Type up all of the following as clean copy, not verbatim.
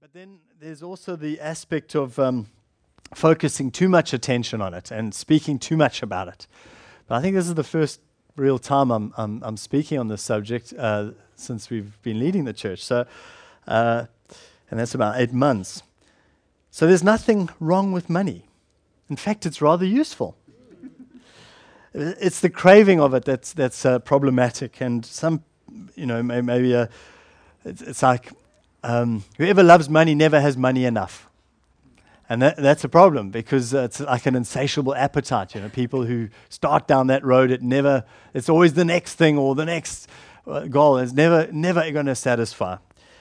But then there's also the aspect of focusing too much attention on it and speaking too much about it. But I think this is the first real time I'm speaking on this subject since we've been leading the church. So, and that's about 8 months. So there's nothing wrong with money. In fact, it's rather useful. It's the craving of it that's problematic, and some, maybe it's like whoever loves money never has money enough. And that's a problem because it's like an insatiable appetite. People who start down that road, it's always the next thing or the next goal. It's never going to satisfy.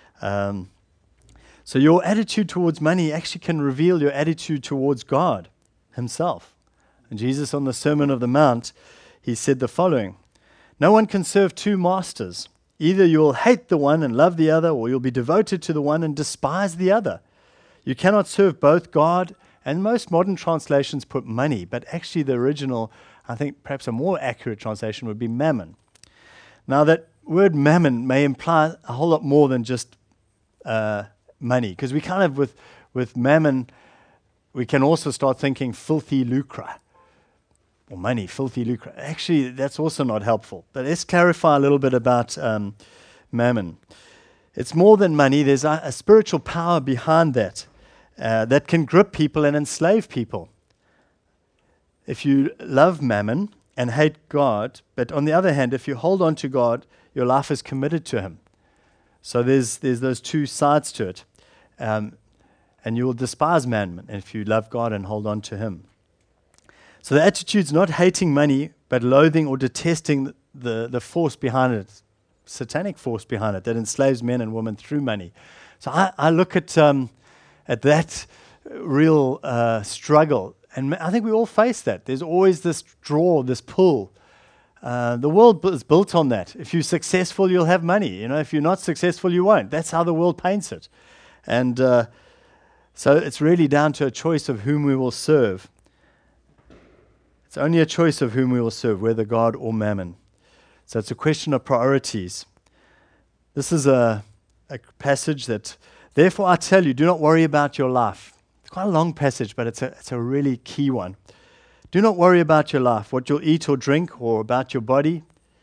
So your attitude towards money actually can reveal your attitude towards God himself. And Jesus on the Sermon on the Mount, he said the following: "No one can serve two masters. Either you'll hate the one and love the other, or you'll be devoted to the one and despise the other. You cannot serve both God," and most modern translations put money, but actually the original, I think perhaps a more accurate translation would be mammon. Now that word mammon may imply a whole lot more than just money, because we kind of, with mammon, we can also start thinking filthy lucre, or money, filthy lucre. Actually, that's also not helpful. But let's clarify a little bit about mammon. It's more than money. There's a spiritual power behind that that can grip people and enslave people. If you love mammon and hate God, but on the other hand, if you hold on to God, your life is committed to him. So there's those two sides to it. And you will despise mammon if you love God and hold on to him. So the attitude's not hating money, but loathing or detesting the force behind it, satanic force behind it that enslaves men and women through money. So I look at that real struggle, and I think we all face that. There's always this draw, this pull. The world is built on that. If you're successful, you'll have money. If you're not successful, you won't. That's how the world paints it. And so it's really down to a choice of whom we will serve. It's only a choice of whom we will serve, whether God or mammon. So it's a question of priorities. This is a passage that, "Therefore I tell you, do not worry about your life." It's quite a long passage, but it's a really key one. "Do not worry about your life, what you'll eat or drink, or about your body,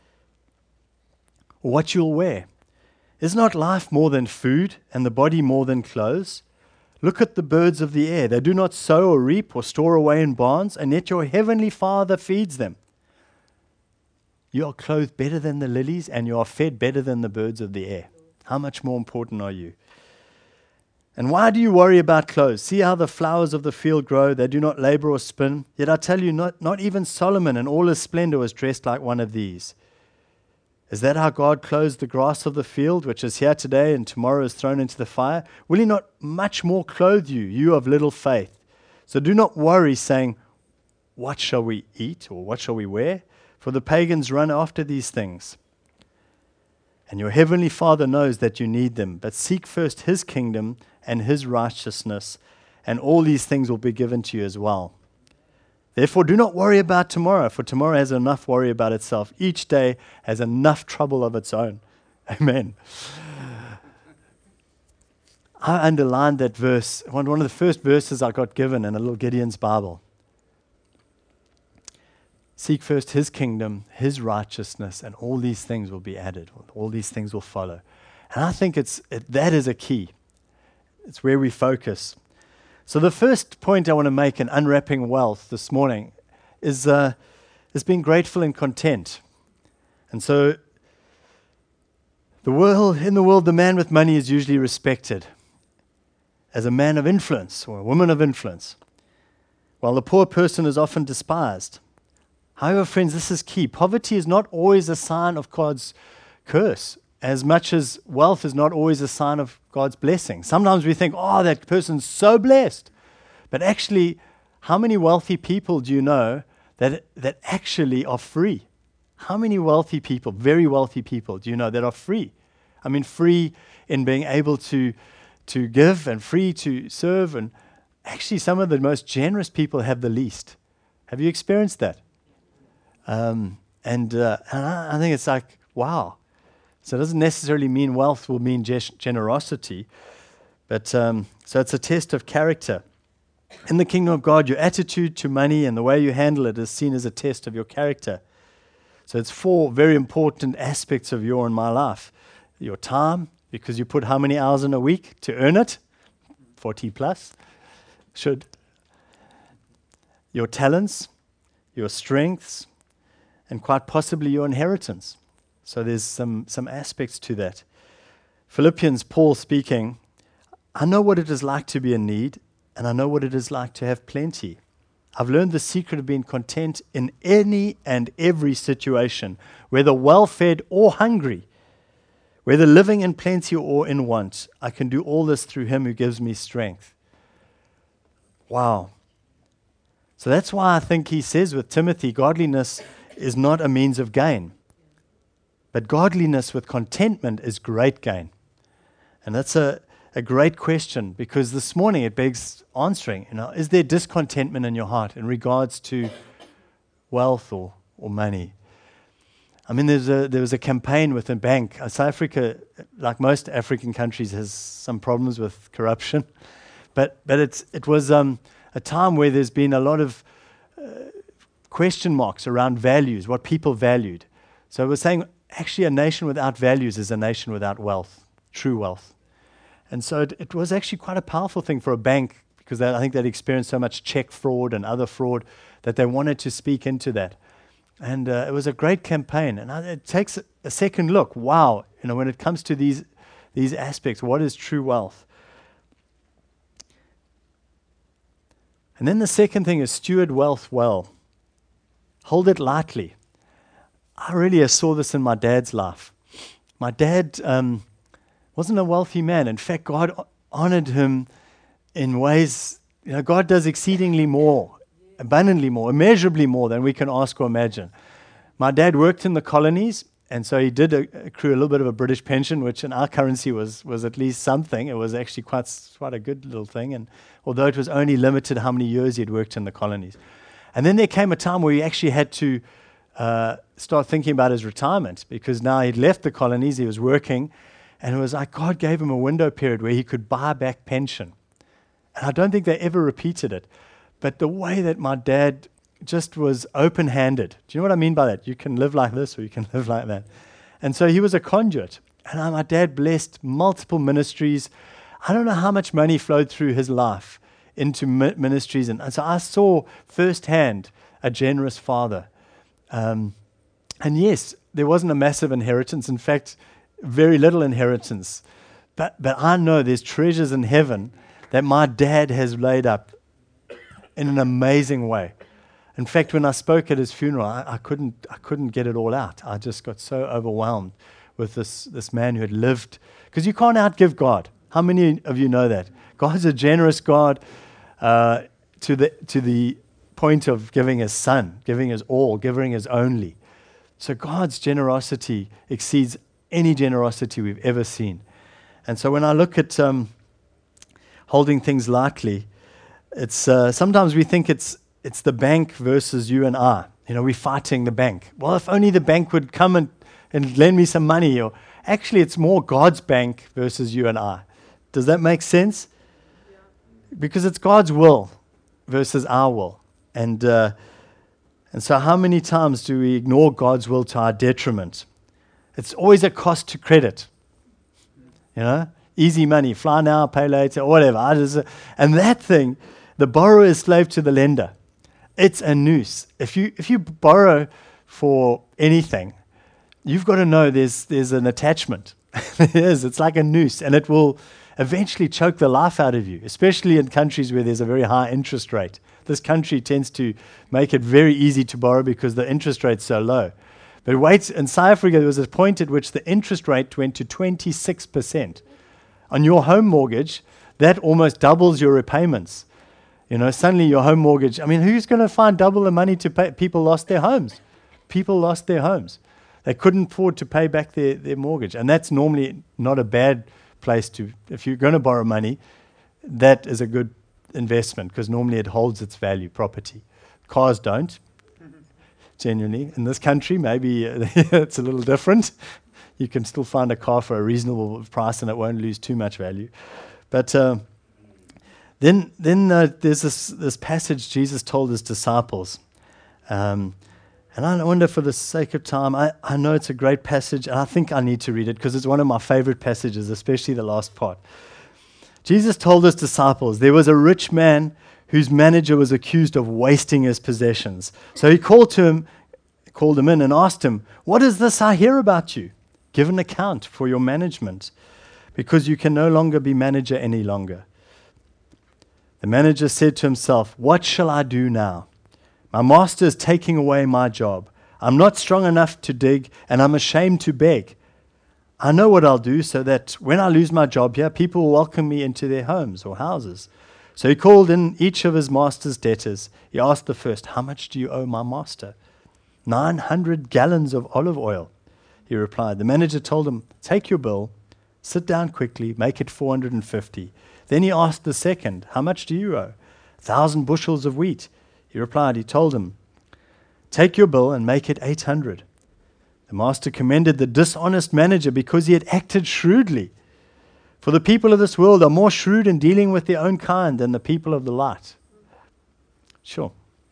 or what you'll wear. Is not life more than food, and the body more than clothes? Look at the birds of the air. They do not sow or reap or store away in barns, and yet your heavenly Father feeds them. You are clothed better than the lilies, and you are fed better than the birds of the air. How much more important are you? And why do you worry about clothes? See how the flowers of the field grow. They do not labor or spin. Yet I tell you, not even Solomon in all his splendor was dressed like one of these. Is that how God clothes the grass of the field, which is here today and tomorrow is thrown into the fire? Will he not much more clothe you, you of little faith? So do not worry, saying, what shall we eat, or what shall we wear? For the pagans run after these things. And your heavenly Father knows that you need them. But seek first his kingdom and his righteousness, and all these things will be given to you as well. Therefore, do not worry about tomorrow, for tomorrow has enough worry about itself. Each day has enough trouble of its own." Amen. I underlined that verse, one of the first verses I got given in a little Gideon's Bible. Seek first his kingdom, his righteousness, and all these things will be added. All these things will follow. And I think that is a key. It's where we focus. So the first point I want to make in unwrapping wealth this morning is being grateful and content. And so in the world, the man with money is usually respected as a man of influence or a woman of influence, while the poor person is often despised. However, friends, this is key. Poverty is not always a sign of God's curse, as much as wealth is not always a sign of God's blessing. Sometimes we think, oh, that person's so blessed. But actually, how many wealthy people do you know that actually are free? How many wealthy people, very wealthy people, do you know that are free? I mean, free in being able to give and free to serve. And actually, some of the most generous people have the least. Have you experienced that? And I think it's like, wow. So it doesn't necessarily mean wealth will mean generosity, But so it's a test of character. In the kingdom of God, your attitude to money and the way you handle it is seen as a test of your character. So it's 4 very important aspects of your and my life. Your time, because you put how many hours in a week to earn it? 40 plus. Should. Your talents, your strengths, and quite possibly your inheritance. So there's some aspects to that. Philippians, Paul speaking, I know what it is like to be in need, and I know what it is like to have plenty. I've learned the secret of being content in any and every situation, whether well-fed or hungry, whether living in plenty or in want. I can do all this through him who gives me strength. Wow. So that's why I think he says with Timothy, godliness is not a means of gain, but godliness with contentment is great gain. And that's a great question, because this morning it begs answering. Is there discontentment in your heart in regards to wealth or money? I mean, there was a campaign with a bank. South Africa, like most African countries, has some problems with corruption, but it was a time where there's been a lot of question marks around values, what people valued. So it was saying, actually, a nation without values is a nation without wealth, true wealth. And so it was actually quite a powerful thing for a bank, because I think they'd experienced so much check fraud and other fraud that they wanted to speak into that. And it was a great campaign. And it takes a second look. Wow, when it comes to these aspects, what is true wealth? And then the second thing is steward wealth well. Hold it lightly. I really saw this in my dad's life. My dad wasn't a wealthy man. In fact, God honored him in ways, God does exceedingly more, abundantly more, immeasurably more than we can ask or imagine. My dad worked in the colonies, and so he did accrue a little bit of a British pension, which in our currency was at least something. It was actually quite a good little thing, and although it was only limited how many years he had worked in the colonies. And then there came a time where he actually had to start thinking about his retirement, because now he'd left the colonies, he was working, and it was like God gave him a window period where he could buy back pension. And I don't think they ever repeated it. But the way that my dad just was open-handed. Do you know what I mean by that? You can live like this or you can live like that. And so he was a conduit. And my dad blessed multiple ministries. I don't know how much money flowed through his life into ministries. And so I saw firsthand a generous father. And yes, there wasn't a massive inheritance. In fact, very little inheritance. But I know there's treasures in heaven that my dad has laid up in an amazing way. In fact, when I spoke at his funeral, I couldn't get it all out. I just got so overwhelmed with this man who had lived. Because you can't outgive God. How many of you know that? God's a generous God to the point of giving his son, giving his all, giving his only. So God's generosity exceeds any generosity we've ever seen. And so when I look at holding things lightly, it's sometimes we think it's the bank versus you and I. We're fighting the bank. Well, if only the bank would come and lend me some money. Or actually, it's more God's bank versus you and I. Does that make sense? Yeah. Because it's God's will versus our will. And so how many times do we ignore God's will to our detriment? It's always a cost to credit. Easy money, fly now, pay later, or whatever. And that thing, the borrower is slave to the lender. It's a noose. If you borrow for anything, you've got to know there's an attachment. It is. It's like a noose, and it will eventually choke the life out of you, especially in countries where there's a very high interest rate. This country tends to make it very easy to borrow because the interest rate's so low. But wait, in South Africa, there was a point at which the interest rate went to 26%. On your home mortgage, that almost doubles your repayments. Suddenly your home mortgage, who's going to find double the money to pay? People lost their homes. People lost their homes. They couldn't afford to pay back their mortgage. And that's normally not a bad place to, if you're going to borrow money, that is a good investment, because normally it holds its value, property. Cars don't. Genuinely. In this country, maybe it's a little different. You can still find a car for a reasonable price and it won't lose too much value. But then there's this passage Jesus told his disciples. And I wonder, for the sake of time, I know it's a great passage, and I think I need to read it because it's one of my favorite passages, especially the last part. Jesus told his disciples there was a rich man whose manager was accused of wasting his possessions. So he called him in and asked him, "What is this I hear about you? Give an account for your management, because you can no longer be manager any longer." The manager said to himself, "What shall I do now? My master is taking away my job. I'm not strong enough to dig, and I'm ashamed to beg. I know what I'll do so that when I lose my job here, people will welcome me into their homes or houses." So he called in each of his master's debtors. He asked the first, "How much do you owe my master?" 900 gallons of olive oil," he replied. The manager told him, "Take your bill, sit down quickly, make it 450. Then he asked the second, "How much do you owe?" 1,000 bushels of wheat. He replied. He told him, "Take your bill and make it 800. The master commended the dishonest manager because he had acted shrewdly. For the people of this world are more shrewd in dealing with their own kind than the people of the light." Sure.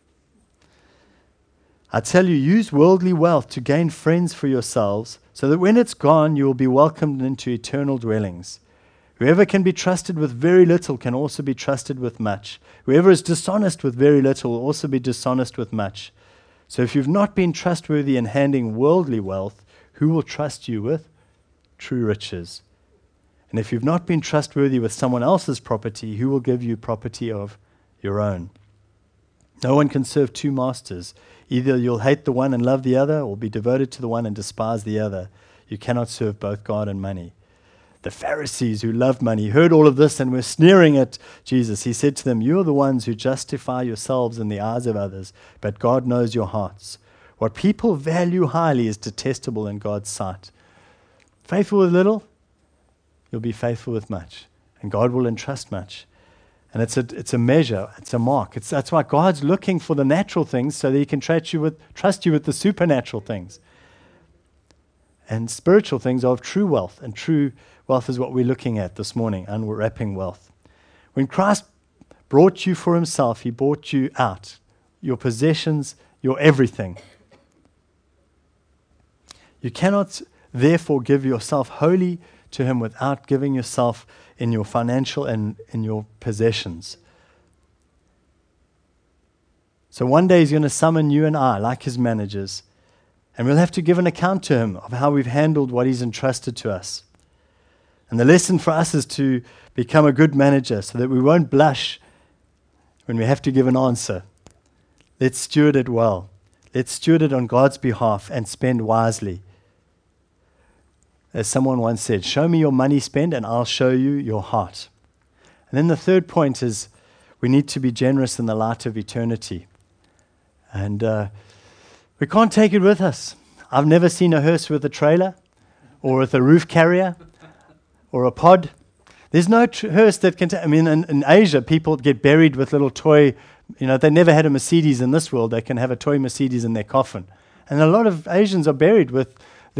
I tell you, use worldly wealth to gain friends for yourselves, so that when it's gone, you will be welcomed into eternal dwellings. Whoever can be trusted with very little can also be trusted with much. Whoever is dishonest with very little will also be dishonest with much. So if you've not been trustworthy in handing worldly wealth, who will trust you with true riches? And if you've not been trustworthy with someone else's property, who will give you property of your own? No one can serve two masters. Either you'll hate the one and love the other, or be devoted to the one and despise the other. You cannot serve both God and money. The Pharisees, who loved money, heard all of this and were sneering at Jesus. He said to them, "You are the ones who justify yourselves in the eyes of others, but God knows your hearts. What people value highly is detestable in God's sight. Faithful with little, you'll be faithful with much, and God will entrust much." And it's a measure, it's a mark. That's why God's looking for the natural things so that he can trust you with the supernatural things. And spiritual things are of true wealth, and true wealth is what we're looking at this morning, unwrapping wealth. When Christ brought you for himself, he bought you out, your possessions, your everything. You cannot therefore give yourself wholly to him without giving yourself in your financial and in your possessions. So one day he's going to summon you and I, like his managers, and we'll have to give an account to him of how we've handled what he's entrusted to us. And the lesson for us is to become a good manager so that we won't blush when we have to give an answer. Let's steward it well. Let's steward it on God's behalf and spend wisely. As someone once said, "Show me your money spent and I'll show you your heart." And then the third point is we need to be generous in the light of eternity. And we can't take it with us. I've never seen a hearse with a trailer or with a roof carrier or a pod. There's no hearse that can in Asia, people get buried with little toy, they never had a Mercedes in this world. They can have a toy Mercedes in their coffin. And a lot of Asians are buried with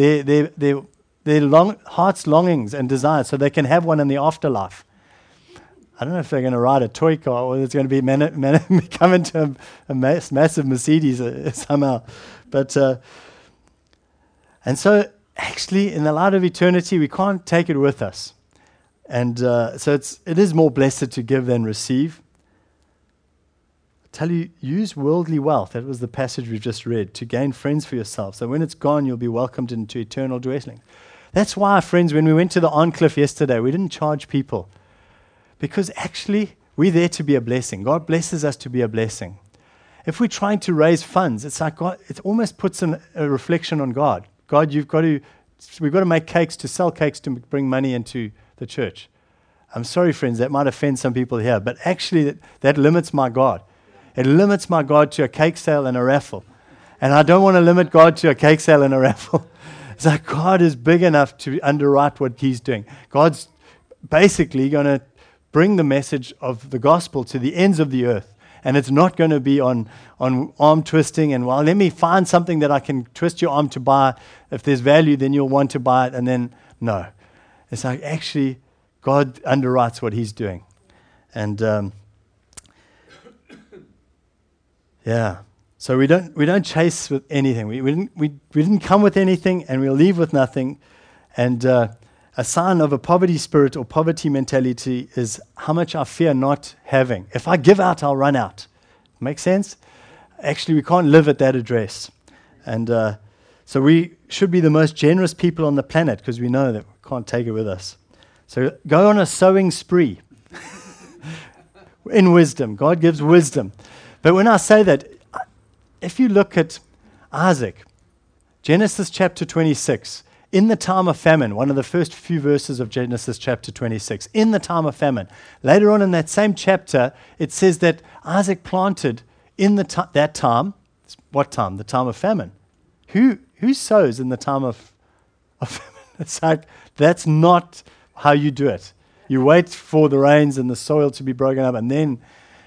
their heart's longings and desires so they can have one in the afterlife. I don't know if they're going to ride a toy car or it's going to be come into a massive Mercedes somehow. But and so actually, in the light of eternity, we can't take it with us. And so it is more blessed to give than receive. I tell you, use worldly wealth. That was the passage we've just read, to gain friends for yourself. So when it's gone, you'll be welcomed into eternal dwelling. That's why, friends, when we went to the Arncliffe yesterday, we didn't charge people. Because actually, we're there to be a blessing. God blesses us to be a blessing. If we're trying to raise funds, it's like God, it almost puts a reflection on God. God, we've got to make cakes, to sell cakes, to bring money into the church. I'm sorry, friends, that might offend some people here, but actually that limits my God. It limits my God to a cake sale and a raffle. And I don't want to limit God to a cake sale and a raffle. It's like God is big enough to underwrite what he's doing. God's basically going to bring the message of the gospel to the ends of the earth. And it's not going to be on arm twisting and, well, let me find something that I can twist your arm to buy. If there's value, then you'll want to buy it. And then, no. It's like, actually, God underwrites what he's doing. And yeah, so we don't chase with anything. We didn't come with anything, and we'll leave with nothing. And a sign of a poverty spirit or poverty mentality is how much I fear not having. If I give out, I'll run out. Make sense? Actually, we can't live at that address. And so we should be the most generous people on the planet because we know that we can't take it with us. So go on a sowing spree in wisdom. God gives wisdom. But when I say that, if you look at Isaac, Genesis chapter 26, in the time of famine, one of the first few verses of Genesis chapter 26, in the time of famine. Later on in that same chapter, it says that Isaac planted in that time. What time? The time of famine. Who sows in the time of famine? It's like, that's not how you do it. You wait for the rains and the soil to be broken up, and then,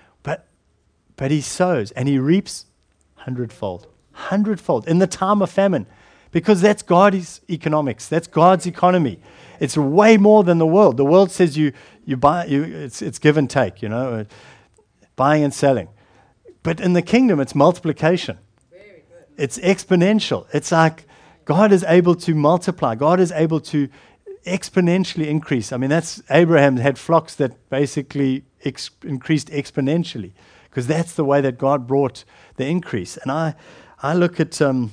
but he sows and he reaps hundredfold in the time of famine, because that's God's economics. That's God's economy. It's way more than the world. The world says you buy, it's give and take, buying and selling. But in the kingdom, it's multiplication. Very good. It's exponential. It's like God is able to multiply. God is able to exponentially increase. I mean, that's Abraham had flocks that basically increased exponentially, because that's the way that God brought the increase. And I look at a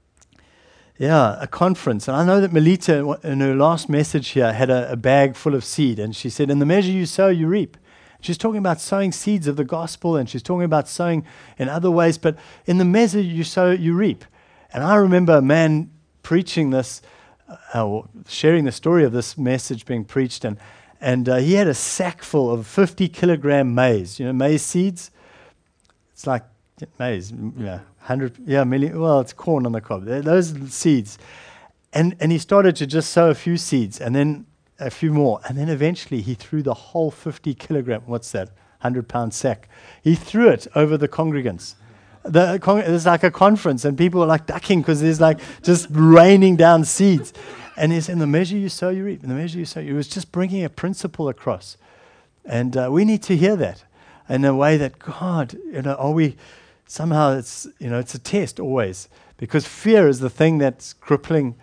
conference, and I know that Melita in her last message here had a bag full of seed, and she said, in the measure you sow, you reap. She's talking about sowing seeds of the gospel, and she's talking about sowing in other ways, but in the measure you sow, you reap. And I remember a man preaching this, sharing the story of this message being preached, and he had a sack full of 50-kilogram maize. Maize seeds? It's like maize, 100, million. Well, it's corn on the cob. Those are the seeds. And he started to just sow a few seeds, and then a few more. And then eventually he threw the whole 50-kilogram, what's that, 100-pound sack. He threw it over the congregants. There's like a conference, and people are like ducking because there's like just raining down seeds. And he's in the measure you sow, you reap. In the measure you sow, it was just bringing a principle across. And we need to hear that in a way that, God, are we, somehow it's a test always, because fear is the thing that's crippling.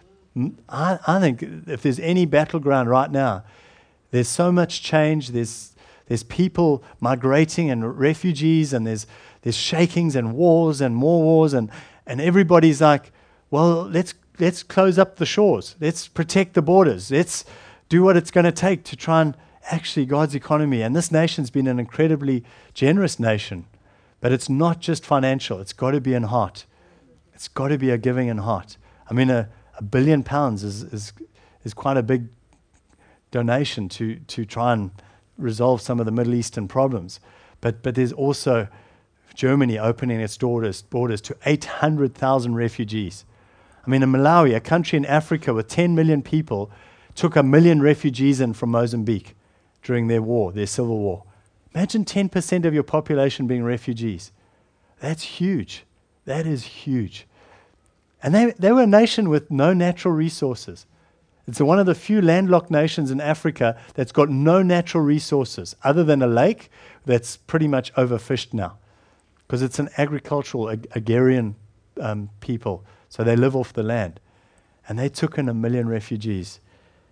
I think if there's any battleground right now, there's so much change, there's people migrating and refugees, and there's shakings and wars and more wars, and everybody's like, well, let's close up the shores, let's protect the borders, let's do what it's going to take to try and actually God's economy. And this nation's been an incredibly generous nation, but it's not just financial. It's got to be in heart. It's got to be a giving in heart. I mean, a £1 billion is quite a big donation to try and resolve some of the Middle Eastern problems. But there's also Germany opening its borders to 800,000 refugees. I mean, in Malawi, a country in Africa with 10 million people, took 1 million refugees in from Mozambique during their civil war. Imagine 10% of your population being refugees. That's huge. That is huge. And they were a nation with no natural resources. It's one of the few landlocked nations in Africa that's got no natural resources other than a lake that's pretty much overfished now, because it's an agricultural, agrarian people. So they live off the land. And they took in 1 million refugees.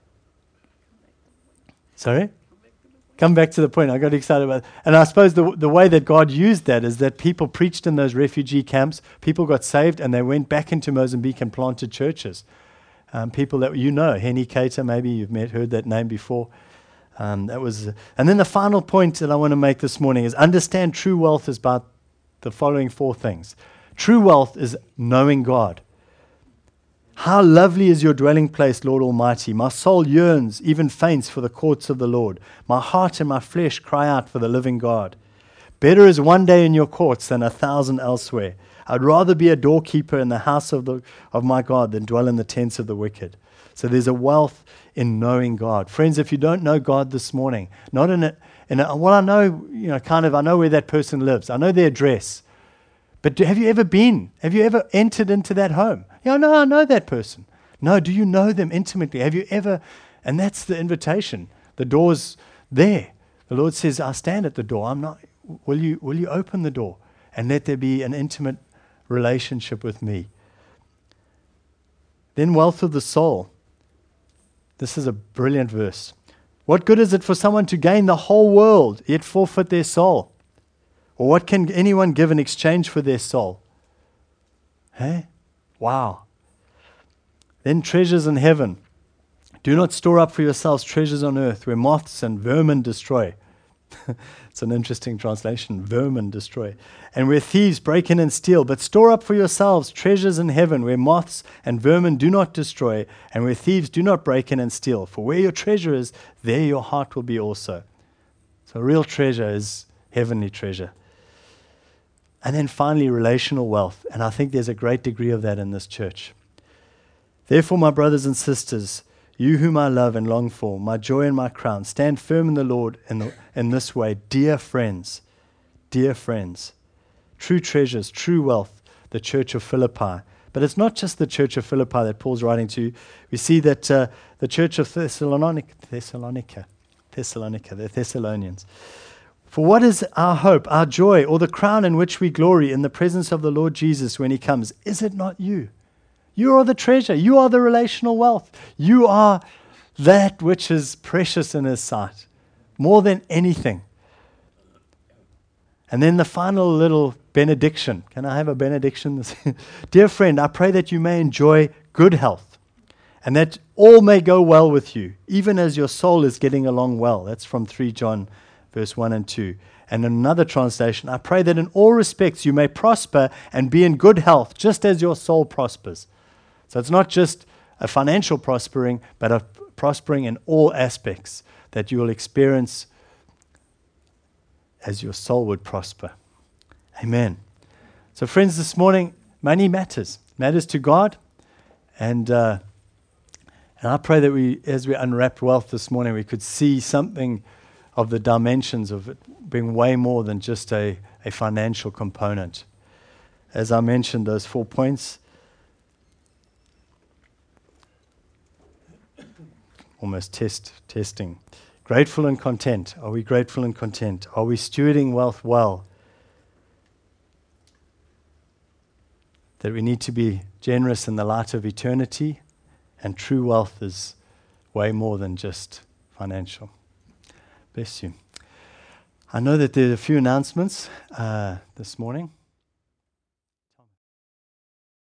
Sorry? Come back to the point. I got excited about it. And I suppose the way that God used that is that people preached in those refugee camps. People got saved, and they went back into Mozambique and planted churches. People that Henny Cater, maybe you've heard that name before. And then the final point that I want to make this morning is understand true wealth is about the following 4 things. True wealth is knowing God. How lovely is your dwelling place, Lord Almighty. My soul yearns, even faints, for the courts of the Lord. My heart and my flesh cry out for the living God. Better is one day in your courts than 1,000 elsewhere. I'd rather be a doorkeeper in the house of my God than dwell in the tents of the wicked. So there's a wealth in knowing God. Friends, if you don't know God this morning, not in it, well, I know, I know where that person lives. I know their address. But have you ever been? Have you ever entered into that home? No, I know that person. No, do you know them intimately? Have you ever? And that's the invitation. The door's there. The Lord says, I stand at the door. Will you open the door and let there be an intimate relationship with me? Then wealth of the soul. This is a brilliant verse. What good is it for someone to gain the whole world, yet forfeit their soul? Or what can anyone give in exchange for their soul? Hey? Wow. Then treasures in heaven. Do not store up for yourselves treasures on earth where moths and vermin destroy. It's an interesting translation, vermin destroy. And where thieves break in and steal. But store up for yourselves treasures in heaven where moths and vermin do not destroy and where thieves do not break in and steal. For where your treasure is, there your heart will be also. So real treasure is heavenly treasure. And then finally, relational wealth. And I think there's a great degree of that in this church. Therefore, my brothers and sisters, you whom I love and long for, my joy and my crown, stand firm in the Lord in this way, dear friends, true treasures, true wealth, the church of Philippi. But it's not just the church of Philippi that Paul's writing to. We see that the church of Thessalonica, the Thessalonians. For what is our hope, our joy, or the crown in which we glory in the presence of the Lord Jesus when he comes? Is it not you? You are the treasure. You are the relational wealth. You are that which is precious in his sight, more than anything. And then the final little benediction. Can I have a benediction? Dear friend, I pray that you may enjoy good health and that all may go well with you, even as your soul is getting along well. That's from 3 John verse 1 and 2. And in another translation, I pray that in all respects you may prosper and be in good health, just as your soul prospers. So it's not just a financial prospering, but a prospering in all aspects that you will experience as your soul would prosper. Amen. So friends, this morning, money matters. Matters to God. And I pray that as we unwrapped wealth this morning, we could see something of the dimensions of it being way more than just a financial component. As I mentioned, those 4 points, almost testing. Grateful and content. Are we grateful and content? Are we stewarding wealth well? That we need to be generous in the light of eternity, and true wealth is way more than just financial. Bless you. I know that there are a few announcements this morning.